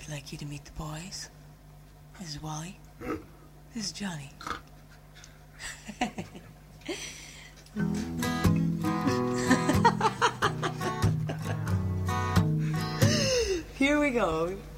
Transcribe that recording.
like you to meet the boys. This is Wally. This is Johnny. Here we go.